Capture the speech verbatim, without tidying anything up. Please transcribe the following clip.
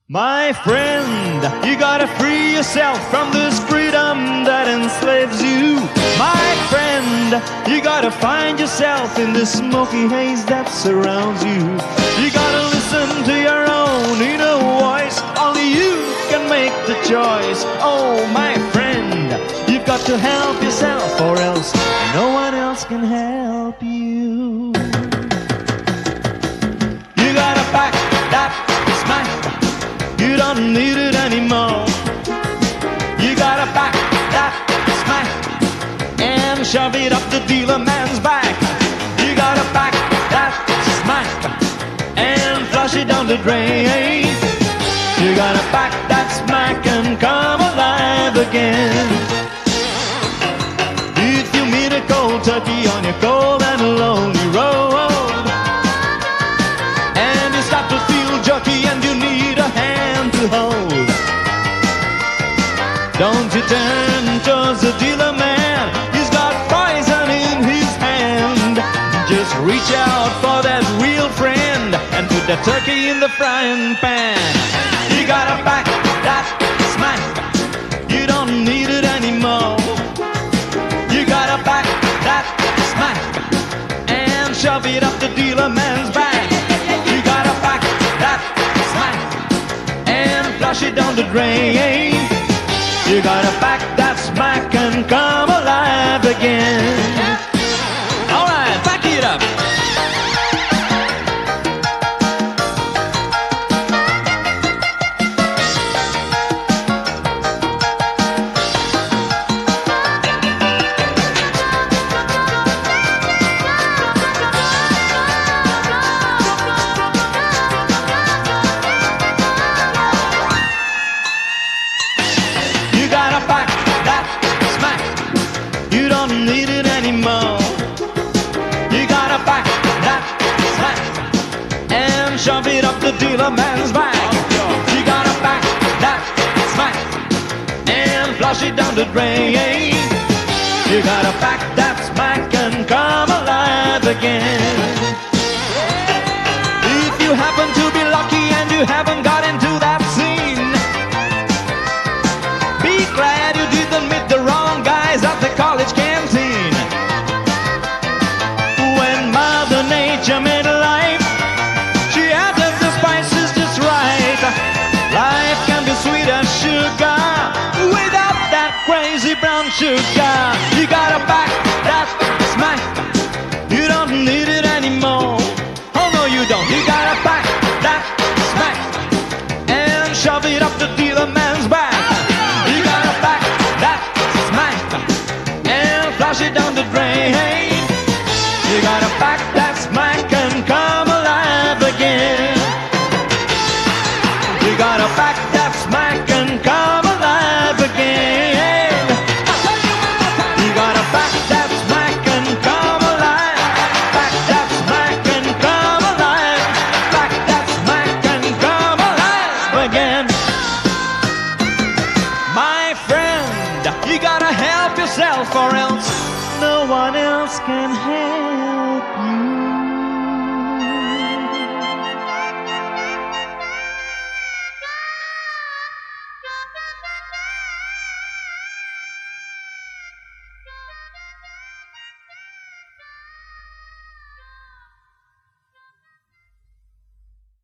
My friend, you gotta free yourself from this freedom that enslaves you. My friend, you gotta find yourself in this smoky haze that surrounds you. You gotta listen to your own inner voice. Only you can make the choice. Oh, my friend, you've got to help yourself, or else no one else can help you. You gotta pack that smack. You don't need it anymore. You gotta pack that smack and shove it up the dealer man's back. You gotta pack that smack and flush it down the drain. You gotta pack that smack and come alive again. If you meet a cold turkey on your cold and lonely road, and you start to feel jerky and you need a hand to hold, don't you turn towards the dealer man. He's got poison in his hand. Just reach out for that real friend and put that turkey in the frying pan. You gotta pack that smack. You don't need it anymore. You gotta pack that smack and shove it up the dealer man's back. You gotta pack that smack and flush it down the drain. You gotta pack that smack and come alive again. All right, back it up. You gotta pack that smack. You don't need it anymore. You gotta pack that smack and shove it up the dealer man's back. You gotta pack that smack and flush it down the drain. You gotta pack that smack and come alive again. If you happen to be lucky and you haven't got into that scene, be glad you didn't meet the wrong guys at the college canteen. When Mother Nature made life, she added the spices just right. Life can be sweet as sugar without that crazy brown sugar. You gotta pack that smack. You don't need it anymore. Oh no, you don't. You gotta pack that smack and shove it up the dealer man's back. You gotta pack that smack and flush it down the drain. You gotta pack that smack and come alive again. You gotta pack